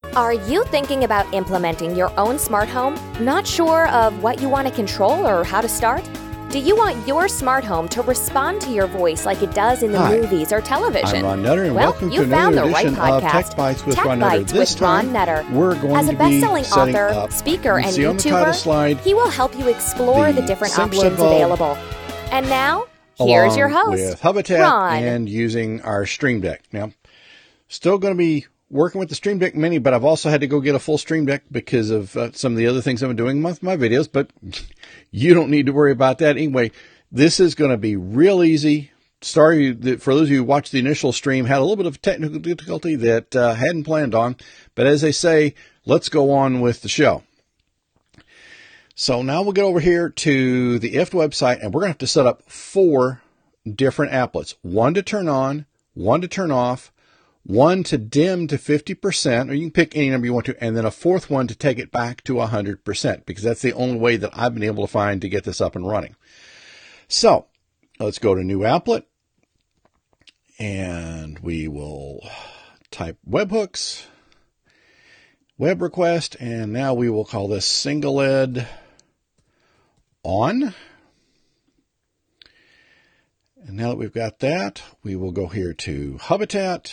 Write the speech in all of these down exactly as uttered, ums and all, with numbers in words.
Are you thinking about implementing your own smart home? Not sure of what you want to control or how to start? Do you want your smart home to respond to your voice like it does in the Hi, movies or television? I'm Ron Nutter, and well, welcome you to found another the right edition of podcast, Tech Bites with Tech Ron Nutter. Bites This with Ron time, Nutter. we're going As a to be best-selling setting author, up, speaker, you and see on the title YouTuber, slide, he will help you explore the, the different SingleD options bulb, available. And now, here's your along host, with Habitat Ron. and using our Stream Deck. Now, still going to be working with the Stream Deck Mini, but I've also had to go get a full Stream Deck because of uh, some of the other things I've been doing with my videos, but you don't need to worry about that. Anyway, this is going to be real easy. Sorry that for those of you who watched the initial stream, had a little bit of technical difficulty that uh, hadn't planned on, but as they say, let's go on with the show. So now we'll get over here to the I F T website, and we're going to have to set up four different applets. One to turn on, one to turn off, one to dim to fifty percent, or you can pick any number you want to, and then a fourth one to take it back to one hundred percent, because that's the only way that I've been able to find to get this up and running. So let's go to New Applet, and we will type webhooks, web request, and now we will call this SingleD on. And now that we've got that, we will go here to Habitat,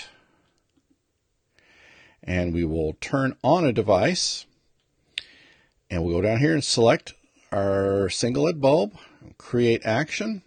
and we will turn on a device, and we'll go down here and select our SingleD bulb, create action,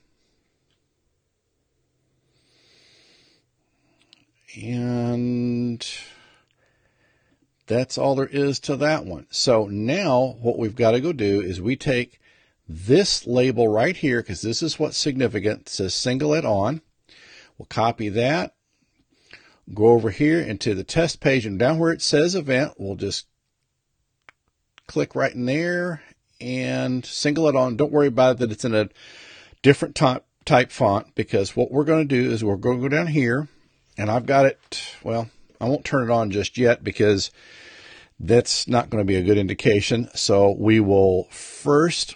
and that's all there is to that one. So now what we've got to go do is we take this label right here, because this is what's significant. It says SingleD on. We'll copy that, go over here into the test page, and down where it says event, we'll just click right in there and SingleD on. Don't worry about it that it's in a different type, type font, because what we're going to do is we're going to go down here, and I've got it, well, I won't turn it on just yet because that's not going to be a good indication. So we will first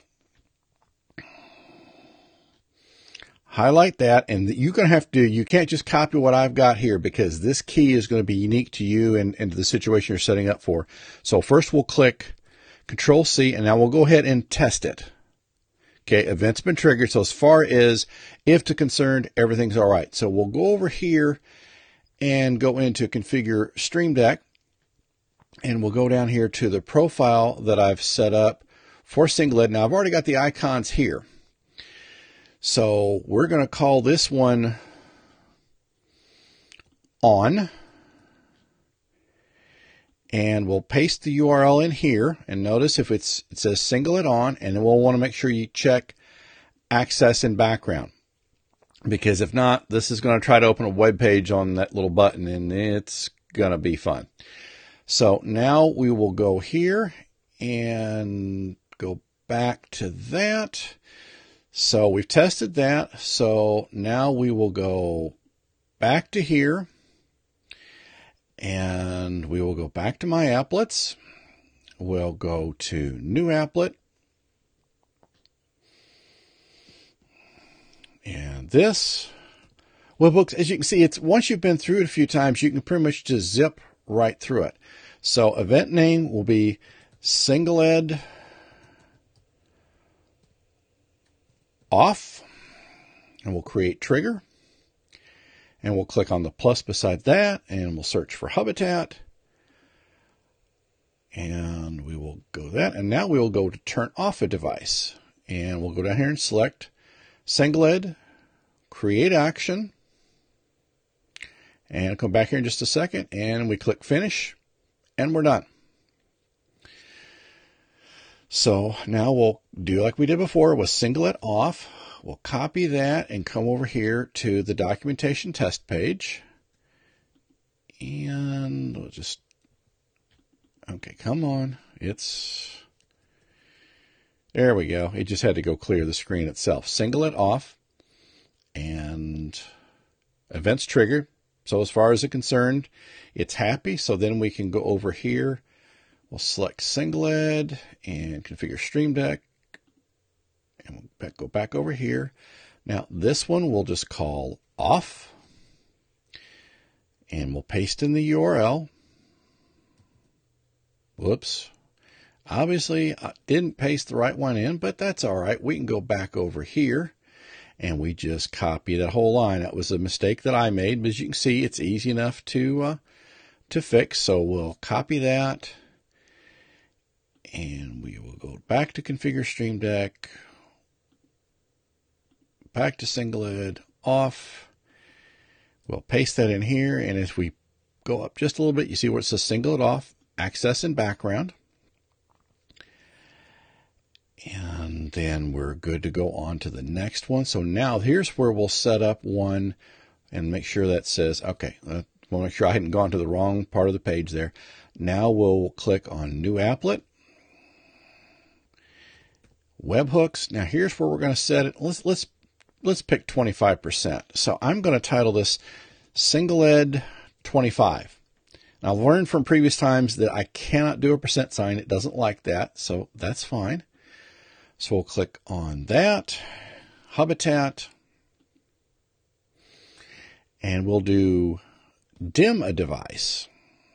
highlight that, and you're going to have to, you can't just copy what I've got here, because this key is going to be unique to you and, and to the situation you're setting up for. So first we'll click Control C, and now we'll go ahead and test it. Okay, event's been triggered. So as far as if to concerned, everything's all right. So we'll go over here and go into Configure Stream Deck, and we'll go down here to the profile that I've set up for SingleD. Now I've already got the icons here. So we're going to call this one on, and we'll paste the U R L in here, and notice if it's, it says SingleD on, and then we'll want to make sure you check access in background, because if not, this is going to try to open a web page on that little button, and it's going to be fun. So now we will go here and go back to that. So we've tested that. So now we will go back to here, and we will go back to my applets. We'll go to New Applet, and this webhooks, as you can see, it's once you've been through it a few times, you can pretty much just zip right through it. So event name will be SingleD off, and we'll create trigger, and we'll click on the plus beside that, and we'll search for Habitat, and we will go that, and now we will go to turn off a device, and we'll go down here and select SingleD, create action, and I'll come back here in just a second, and we click finish, and we're done. So now we'll do like we did before with SingleD off. We'll copy that and come over here to the documentation test page. And we'll just, okay, come on. It's, there we go. It just had to go clear the screen itself. SingleD off, and events triggered. So as far as it's concerned, it's happy. So then we can go over here. We'll select SingleD and configure Stream Deck, and we'll back, go back over here. Now this one we'll just call off, and we'll paste in the U R L, whoops. Obviously, I didn't paste the right one in, but that's all right. We can go back over here, and we just copy that whole line. That was a mistake that I made, but as you can see, it's easy enough to uh, to fix. So we'll copy that, and we will go back to Configure Stream Deck, back to Singlet, off. We'll paste that in here, and as we go up just a little bit, you see where it says Singlet off, access and background. And then we're good to go on to the next one. So now here's where we'll set up one and make sure that says, okay, I want to make sure I hadn't gone to the wrong part of the page there. Now we'll click on New Applet, Webhooks. Now here's where we're going to set it. Let's, let's, let's pick twenty-five percent. So I'm going to title this Singlet twenty-five. Now I've learned from previous times that I cannot do a percent sign. It doesn't like that, so that's fine. So we'll click on that, Habitat, and we'll do dim a device.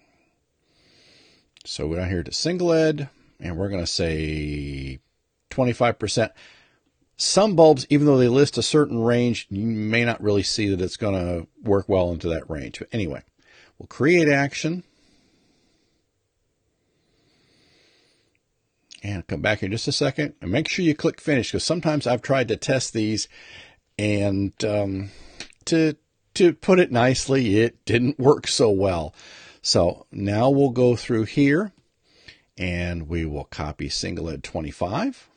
So we're down here to Singlet, and we're going to say twenty-five percent. Some bulbs, even though they list a certain range, you may not really see that it's going to work well into that range. But anyway, we'll create action. And come back in just a second and make sure you click finish, because sometimes I've tried to test these and um, to, to put it nicely, it didn't work so well. So now we'll go through here and we will copy Singlet twenty-five.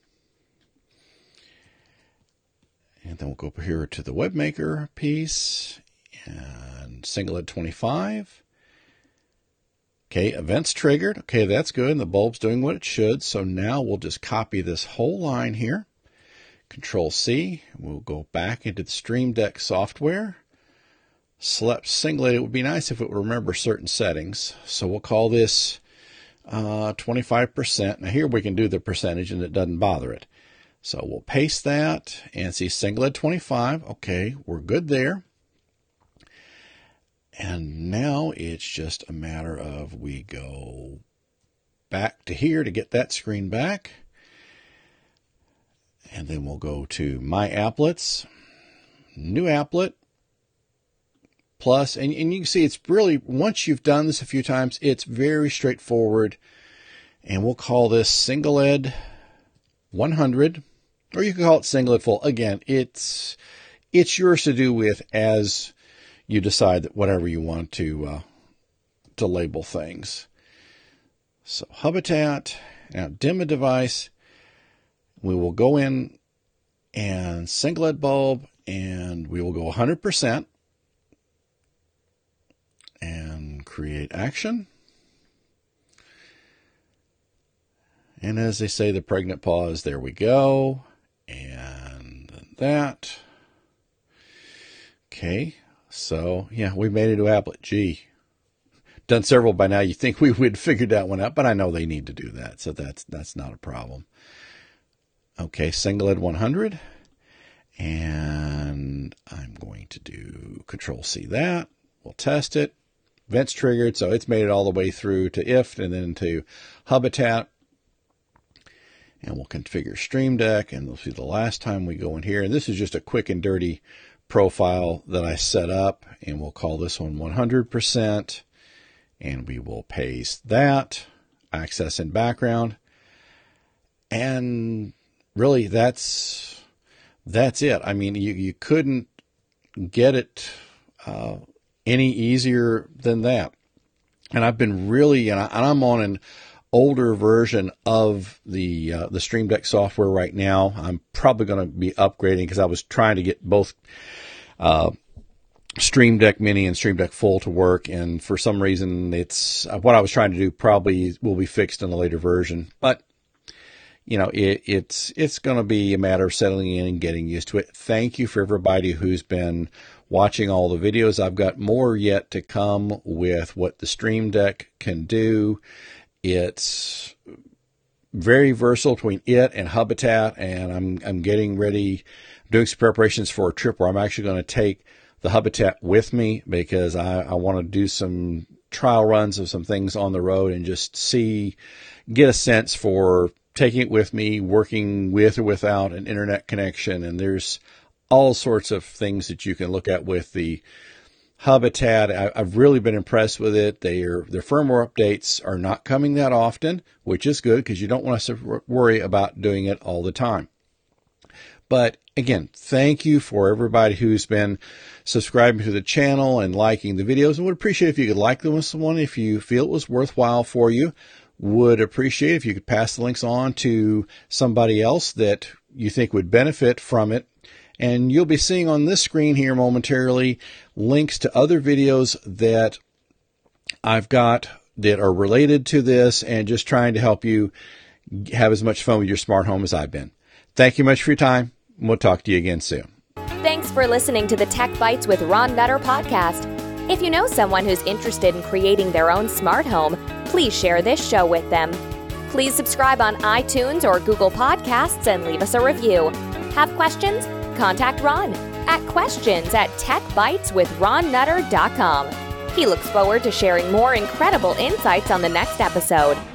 And then we'll go over here to the WebMaker piece and Singlet twenty-five. Okay, events triggered. Okay, that's good. And the bulb's doing what it should. So now we'll just copy this whole line here. Control C. We'll go back into the Stream Deck software. Select Singlet. It would be nice if it would remember certain settings. So we'll call this uh, twenty-five percent. Now here we can do the percentage and it doesn't bother it. So we'll paste that and see Singlet twenty-five. Okay, we're good there. And now it's just a matter of we go back to here to get that screen back. And then we'll go to My Applets, New Applet, Plus. And, and you can see it's really, once you've done this a few times, it's very straightforward. And we'll call this Singlet one hundred, or you can call it Singlet Full. Again, it's, it's yours to do with as you decide that whatever you want to uh, to label things. So Habitat, now dim a device. We will go in and Singlet bulb, and we will go one hundred percent and create action. And as they say, the pregnant pause, there we go. And that. Okay. So, yeah, we made it to Applet. Gee, done several by now. You think we would figure that one out, but I know they need to do that, so that's that's not a problem. Okay, Singlet one hundred, and I'm going to do Control C that. We'll test it. Events triggered, so it's made it all the way through to I F T and then to Habitat. And we'll configure Stream Deck, and we'll see the last time we go in here. And this is just a quick and dirty profile that I set up, and we'll call this one one hundred percent, and we will paste that, access and background, and really that's that's it. I mean, you, you couldn't get it uh, any easier than that. And I've been really, and, I, and I'm on an older version of the uh, the Stream Deck software right now. I'm probably going to be upgrading because I was trying to get both uh, Stream Deck Mini and Stream Deck Full to work, and for some reason, it's uh, what I was trying to do probably will be fixed in a later version. But you know, it, it's it's going to be a matter of settling in and getting used to it. Thank you for everybody who's been watching all the videos. I've got more yet to come with what the Stream Deck can do. It's very versatile between it and Habitat, and I'm I'm getting ready, doing some preparations for a trip where I'm actually going to take the Habitat with me because I, I want to do some trial runs of some things on the road and just see, get a sense for taking it with me, working with or without an internet connection. And there's all sorts of things that you can look at with the Hubitat. I, I've really been impressed with it. Their their firmware updates are not coming that often, which is good because you don't want to worry about doing it all the time. But again, thank you for everybody who's been subscribing to the channel and liking the videos. I would appreciate if you could like them with someone if you feel it was worthwhile for you. Would appreciate if you could pass the links on to somebody else that you think would benefit from it. And you'll be seeing on this screen here momentarily links to other videos that I've got that are related to this and just trying to help you have as much fun with your smart home as I've been. Thank you much for your time. We'll talk to you again soon. Thanks for listening to the Tech Bites with Ron Nutter podcast. If you know someone who's interested in creating their own smart home, please share this show with them. Please subscribe on iTunes or Google Podcasts and leave us a review. Have questions? Contact Ron at questions at tech bites with ron nutter dot com. He looks forward to sharing more incredible insights on the next episode.